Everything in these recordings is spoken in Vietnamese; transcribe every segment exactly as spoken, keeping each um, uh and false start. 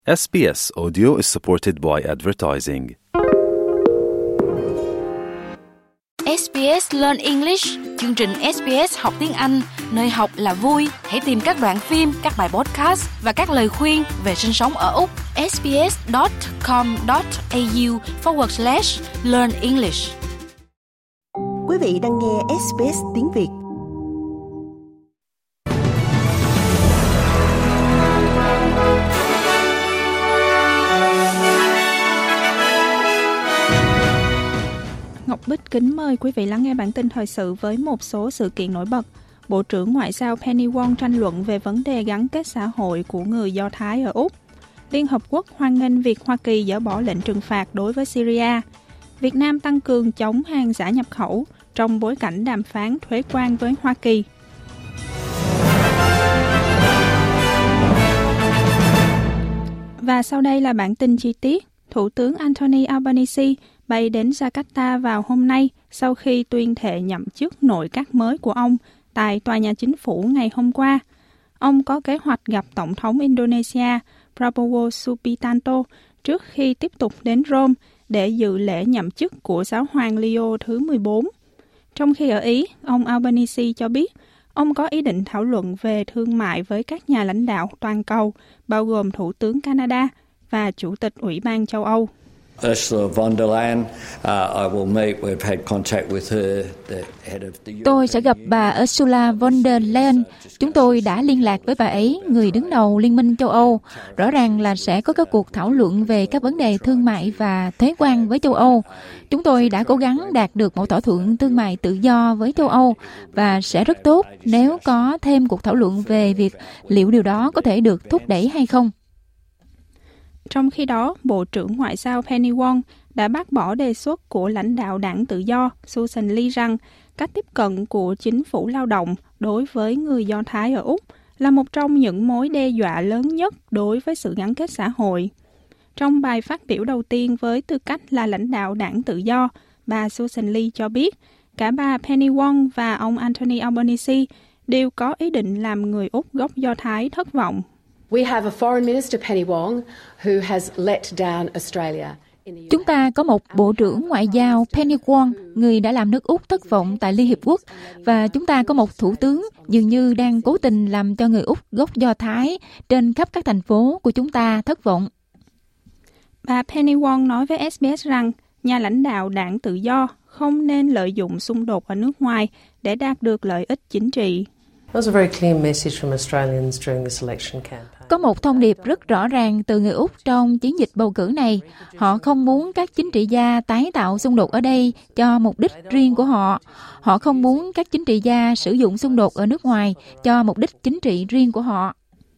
ét bê ét Audio is supported by advertising. ét bê ét Learn English, chương trình ét bê ét học tiếng Anh, nơi học là vui. Hãy tìm các đoạn phim, các bài podcast và các lời khuyên về sinh sống ở Úc. sbs.com.au forward slash learn English. Quý vị đang nghe ét bê ét tiếng Việt. Ngọc Bích kính mời quý vị lắng nghe bản tin thời sự với một số sự kiện nổi bật. Bộ trưởng Ngoại giao Penny Wong tranh luận về vấn đề gắn kết xã hội của người Do Thái ở Úc. Liên Hợp Quốc hoan nghênh việc Hoa Kỳ dỡ bỏ lệnh trừng phạt đối với Syria. Việt Nam tăng cường chống hàng giả nhập khẩu trong bối cảnh đàm phán thuế quan với Hoa Kỳ. Và sau đây là bản tin chi tiết. Thủ tướng Anthony Albanese bay đến Jakarta vào hôm nay sau khi tuyên thệ nhậm chức nội các mới của ông tại tòa nhà chính phủ ngày hôm qua. Ông có kế hoạch gặp Tổng thống Indonesia Prabowo Subianto trước khi tiếp tục đến Rome để dự lễ nhậm chức của giáo hoàng Leo thứ mười bốn. Trong khi ở Ý, ông Albanese cho biết ông có ý định thảo luận về thương mại với các nhà lãnh đạo toàn cầu, bao gồm Thủ tướng Canada và Chủ tịch Ủy ban châu Âu. Ursula von der Leyen, uh, I will meet. We've had contact with her, the head of the Tôi sẽ gặp bà Ursula von der Leyen. Chúng tôi đã liên lạc với bà ấy, người đứng đầu Liên minh châu Âu. Rõ ràng là sẽ có các cuộc thảo luận về các vấn đề thương mại và thuế quan với châu Âu. Chúng tôi đã cố gắng đạt được một thỏa thuận thương mại tự do với châu Âu và sẽ rất tốt nếu có thêm cuộc thảo luận về việc liệu điều đó có thể được thúc đẩy hay không. Trong khi đó, Bộ trưởng Ngoại giao Penny Wong đã bác bỏ đề xuất của lãnh đạo đảng Tự do Susan Lee rằng cách tiếp cận của chính phủ lao động đối với người Do Thái ở Úc là một trong những mối đe dọa lớn nhất đối với sự gắn kết xã hội. Trong bài phát biểu đầu tiên với tư cách là lãnh đạo đảng Tự do, bà Susan Lee cho biết cả bà Penny Wong và ông Anthony Albanese đều có ý định làm người Úc gốc Do Thái thất vọng. We have a foreign minister, Penny Wong, who has let down Australia. Chúng ta có một Bộ trưởng Ngoại giao Penny Wong, người đã làm nước Úc thất vọng tại Liên Hiệp Quốc, và chúng ta có một Thủ tướng dường như đang cố tình làm cho người Úc gốc Do Thái trên khắp các thành phố của chúng ta thất vọng. Bà Penny Wong nói với ét bê ét rằng nhà lãnh đạo đảng Tự do không nên lợi dụng xung đột ở nước ngoài để đạt được lợi ích chính trị. Có một thông điệp rất rõ ràng từ người Úc trong chiến dịch bầu cử này. Họ không muốn các chính trị gia tái tạo xung đột ở đây cho mục đích riêng của họ. Họ không muốn các chính trị gia sử dụng xung đột ở nước ngoài cho mục đích chính trị riêng của họ.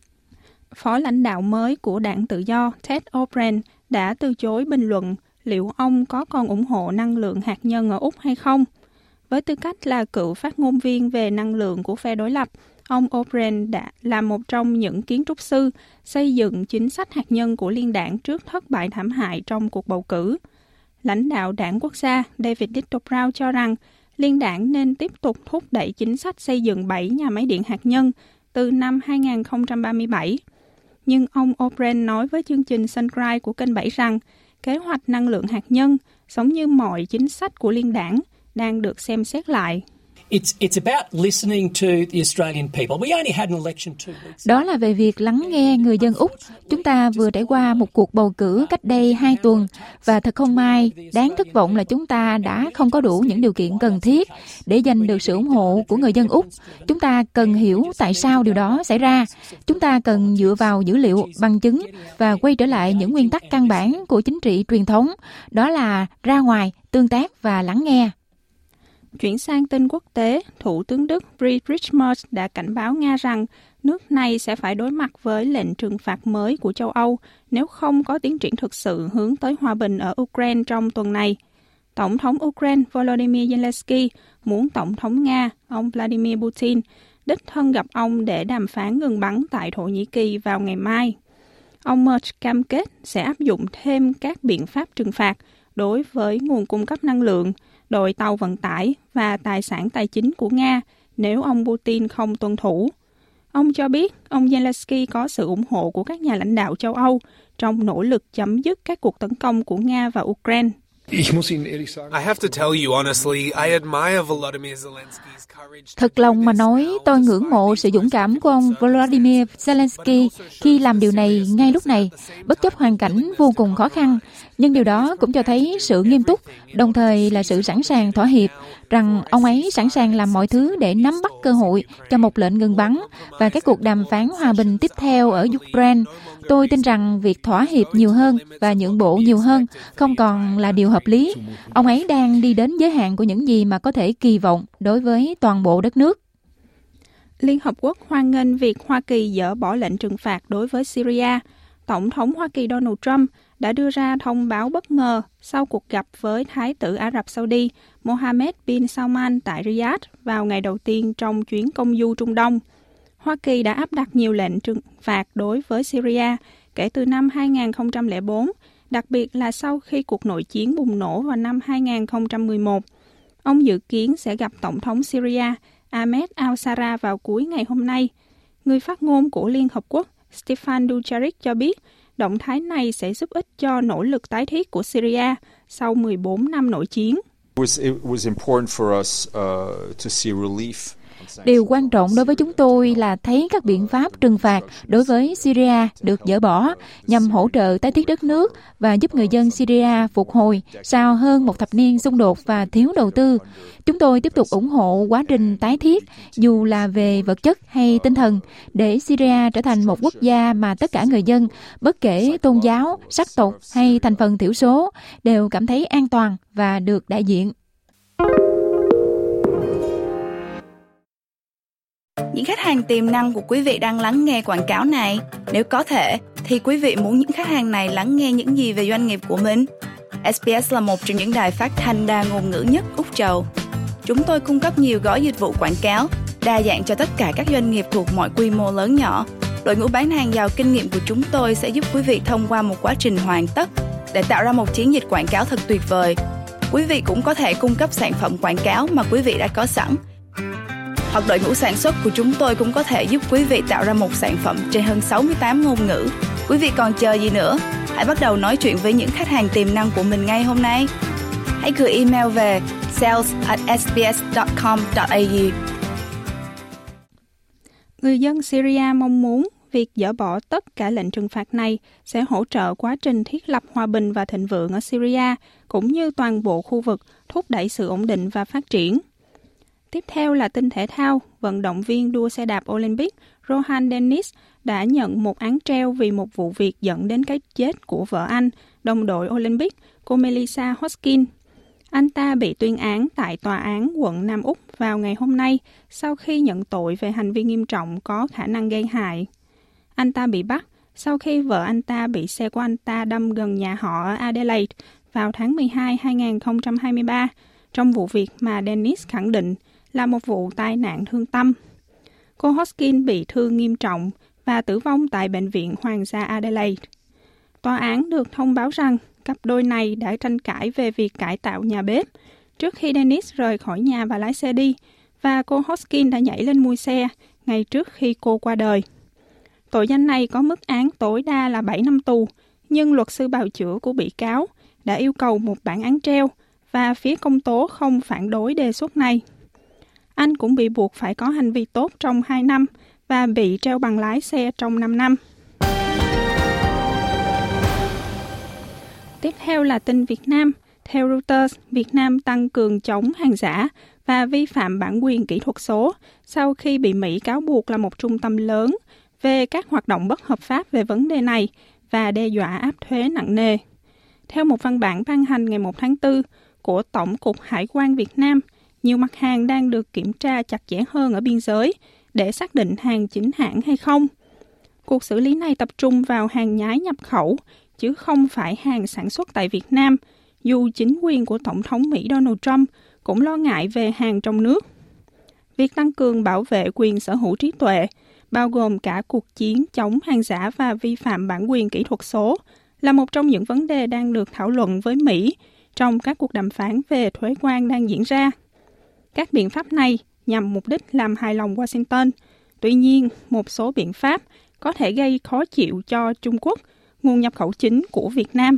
Phó lãnh đạo mới của đảng Tự do Ted O'Brien đã từ chối bình luận liệu ông có còn ủng hộ năng lượng hạt nhân ở Úc hay không. Với tư cách là cựu phát ngôn viên về năng lượng của phe đối lập, ông O'Brien đã là một trong những kiến trúc sư xây dựng chính sách hạt nhân của liên đảng trước thất bại thảm hại trong cuộc bầu cử. Lãnh đạo đảng quốc gia David Littleproud cho rằng liên đảng nên tiếp tục thúc đẩy chính sách xây dựng bảy nhà máy điện hạt nhân từ năm hai không ba bảy. Nhưng ông O'Brien nói với chương trình Sunrise của kênh bảy rằng kế hoạch năng lượng hạt nhân, giống như mọi chính sách của liên đảng, đang được xem xét lại. It's, it's about listening to the Australian people. We only had an election two weeks. Đó là về việc lắng nghe người dân Úc. Chúng ta vừa trải qua một cuộc bầu cử cách đây hai tuần, và thật không may, đáng thất vọng là chúng ta đã không có đủ những điều kiện cần thiết để giành được sự ủng hộ của người dân Úc. Chúng ta cần hiểu tại sao điều đó xảy ra. Chúng ta cần dựa vào dữ liệu, bằng chứng và quay trở lại những nguyên tắc căn bản của chính trị truyền thống. Đó là ra ngoài, tương tác và lắng nghe. Chuyển sang tin quốc tế, Thủ tướng Đức Friedrich Merz đã cảnh báo Nga rằng nước này sẽ phải đối mặt với lệnh trừng phạt mới của châu Âu nếu không có tiến triển thực sự hướng tới hòa bình ở Ukraine trong tuần này. Tổng thống Ukraine Volodymyr Zelensky muốn Tổng thống Nga, ông Vladimir Putin, đích thân gặp ông để đàm phán ngừng bắn tại Thổ Nhĩ Kỳ vào ngày mai. Ông Merz cam kết sẽ áp dụng thêm các biện pháp trừng phạt đối với nguồn cung cấp năng lượng, đội tàu vận tải và tài sản tài chính của Nga nếu ông Putin không tuân thủ. Ông cho biết ông Zelensky có sự ủng hộ của các nhà lãnh đạo châu Âu trong nỗ lực chấm dứt các cuộc tấn công của Nga và Ukraine. I have to tell you honestly, I admire Volodymyr Zelensky's courage. Thật lòng mà nói, tôi ngưỡng mộ sự dũng cảm của ông Volodymyr Zelensky khi làm điều này ngay lúc này, bất chấp hoàn cảnh vô cùng khó khăn. Nhưng điều đó cũng cho thấy sự nghiêm túc, đồng thời là sự sẵn sàng thỏa hiệp, rằng ông ấy sẵn sàng làm mọi thứ để nắm bắt cơ hội cho một lệnh ngừng bắn và các cuộc đàm phán hòa bình tiếp theo ở Ukraine. Tôi tin rằng việc thỏa hiệp nhiều hơn và nhượng bộ nhiều hơn không còn là điều hợp lý. Ông ấy đang đi đến giới hạn của những gì mà có thể kỳ vọng đối với toàn bộ đất nước. Liên Hợp Quốc hoan nghênh việc Hoa Kỳ dỡ bỏ lệnh trừng phạt đối với Syria. Tổng thống Hoa Kỳ Donald Trump đã đưa ra thông báo bất ngờ sau cuộc gặp với Thái tử Ả Rập Saudi Mohammed bin Salman tại Riyadh vào ngày đầu tiên trong chuyến công du Trung Đông. Hoa Kỳ đã áp đặt nhiều lệnh trừng phạt đối với Syria kể từ năm hai không không bốn, đặc biệt là sau khi cuộc nội chiến bùng nổ vào năm hai không một một. Ông dự kiến sẽ gặp Tổng thống Syria Ahmed al-Shara vào cuối ngày hôm nay. Người phát ngôn của Liên Hợp Quốc Stefan Dujarric cho biết động thái này sẽ giúp ích cho nỗ lực tái thiết của Syria sau mười bốn năm nội chiến. Điều quan trọng đối với chúng tôi là thấy các biện pháp trừng phạt đối với Syria được dỡ bỏ nhằm hỗ trợ tái thiết đất nước và giúp người dân Syria phục hồi sau hơn một thập niên xung đột và thiếu đầu tư. Chúng tôi tiếp tục ủng hộ quá trình tái thiết, dù là về vật chất hay tinh thần, để Syria trở thành một quốc gia mà tất cả người dân, bất kể tôn giáo, sắc tộc hay thành phần thiểu số, đều cảm thấy an toàn và được đại diện. Những khách hàng tiềm năng của quý vị đang lắng nghe quảng cáo này. Nếu có thể, thì quý vị muốn những khách hàng này lắng nghe những gì về doanh nghiệp của mình? ét bê ét là một trong những đài phát thanh đa ngôn ngữ nhất Úc Châu. Chúng tôi cung cấp nhiều gói dịch vụ quảng cáo, đa dạng cho tất cả các doanh nghiệp thuộc mọi quy mô lớn nhỏ. Đội ngũ bán hàng giàu kinh nghiệm của chúng tôi sẽ giúp quý vị thông qua một quá trình hoàn tất để tạo ra một chiến dịch quảng cáo thật tuyệt vời. Quý vị cũng có thể cung cấp sản phẩm quảng cáo mà quý vị đã có sẵn. Hoặc đội ngũ sản xuất của chúng tôi cũng có thể giúp quý vị tạo ra một sản phẩm trên hơn sáu mươi tám ngôn ngữ. Quý vị còn chờ gì nữa? Hãy bắt đầu nói chuyện với những khách hàng tiềm năng của mình ngay hôm nay. Hãy gửi email về sales at s b s dot com dot a u. Người dân Syria mong muốn việc dỡ bỏ tất cả lệnh trừng phạt này sẽ hỗ trợ quá trình thiết lập hòa bình và thịnh vượng ở Syria, cũng như toàn bộ khu vực, thúc đẩy sự ổn định và phát triển. Tiếp theo là tin thể thao, vận động viên đua xe đạp Olympic Rohan Dennis đã nhận một án treo vì một vụ việc dẫn đến cái chết của vợ anh, đồng đội Olympic, cô Melissa Hoskin. Anh ta bị tuyên án tại Tòa án quận Nam Úc vào ngày hôm nay sau khi nhận tội về hành vi nghiêm trọng có khả năng gây hại. Anh ta bị bắt sau khi vợ anh ta bị xe của anh ta đâm gần nhà họ ở Adelaide vào tháng mười hai năm hai không hai ba, trong vụ việc mà Dennis khẳng định là một vụ tai nạn thương tâm. Cô Hoskin bị thương nghiêm trọng và tử vong tại Bệnh viện Hoàng gia Adelaide. Tòa án được thông báo rằng cặp đôi này đã tranh cãi về việc cải tạo nhà bếp trước khi Dennis rời khỏi nhà và lái xe đi, và cô Hoskin đã nhảy lên mui xe ngay trước khi cô qua đời. Tội danh này có mức án tối đa là bảy năm tù, nhưng luật sư bào chữa của bị cáo đã yêu cầu một bản án treo và phía công tố không phản đối đề xuất này. Anh cũng bị buộc phải có hành vi tốt trong hai năm và bị treo bằng lái xe trong năm năm. Tiếp theo là tin Việt Nam. Theo Reuters, Việt Nam tăng cường chống hàng giả và vi phạm bản quyền kỹ thuật số sau khi bị Mỹ cáo buộc là một trung tâm lớn về các hoạt động bất hợp pháp về vấn đề này và đe dọa áp thuế nặng nề. Theo một văn bản ban hành ngày một tháng tư của Tổng cục Hải quan Việt Nam, nhiều mặt hàng đang được kiểm tra chặt chẽ hơn ở biên giới để xác định hàng chính hãng hay không. Cuộc xử lý này tập trung vào hàng nhái nhập khẩu, chứ không phải hàng sản xuất tại Việt Nam, dù chính quyền của Tổng thống Mỹ Donald Trump cũng lo ngại về hàng trong nước. Việc tăng cường bảo vệ quyền sở hữu trí tuệ, bao gồm cả cuộc chiến chống hàng giả và vi phạm bản quyền kỹ thuật số, là một trong những vấn đề đang được thảo luận với Mỹ trong các cuộc đàm phán về thuế quan đang diễn ra. Các biện pháp này nhằm mục đích làm hài lòng Washington, Tuy nhiên, một số biện pháp có thể gây khó chịu cho Trung Quốc, nguồn nhập khẩu chính của Việt Nam.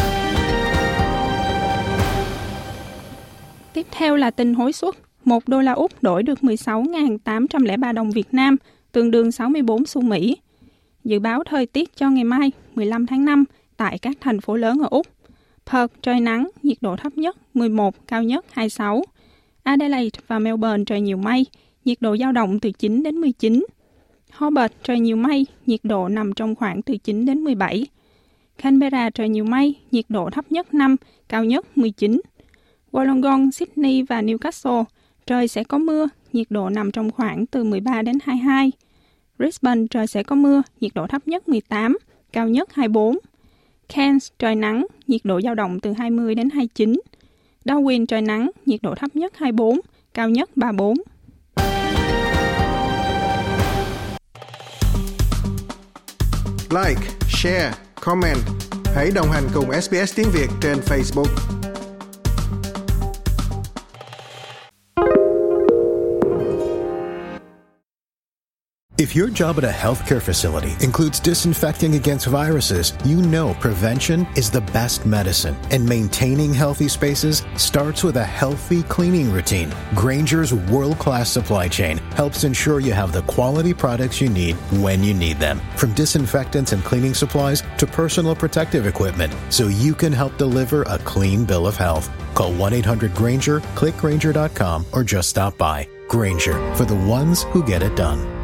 Tiếp theo là tin hối suất. Một đô la Úc đổi được mười sáu nghìn tám trăm lẻ ba đồng Việt Nam, tương đương sáu mươi bốn xu Mỹ. Dự báo thời tiết cho ngày mai, mười lăm tháng năm, tại các thành phố lớn ở Úc. Perth trời nắng, nhiệt độ thấp nhất mười một, cao nhất hai mươi sáu. Adelaide và Melbourne trời nhiều mây, nhiệt độ dao động từ chín đến mười chín. Hobart trời nhiều mây, nhiệt độ nằm trong khoảng từ chín đến mười bảy. Canberra trời nhiều mây, nhiệt độ thấp nhất năm, cao nhất mười chín. Wollongong, Sydney và Newcastle trời sẽ có mưa, nhiệt độ nằm trong khoảng từ mười ba đến hai mươi hai. Brisbane trời sẽ có mưa, nhiệt độ thấp nhất mười tám, cao nhất hai mươi bốn. Cairns trời nắng, nhiệt độ dao động từ hai mươi đến hai mươi chín. Darwin trời nắng, nhiệt độ thấp nhất hai mươi bốn, cao nhất ba mươi bốn. Like, share, comment. Hãy đồng hành cùng ét bê ét tiếng Việt trên Facebook. If your job at a healthcare facility includes disinfecting against viruses, you know prevention is the best medicine, and maintaining healthy spaces starts with a healthy cleaning routine. Grainger's world-class supply chain helps ensure you have the quality products you need when you need them, from disinfectants and cleaning supplies to personal protective equipment, so you can help deliver a clean bill of health. Call one eight hundred Grainger, click Grainger dot com, or just stop by. Grainger, for the ones who get it done.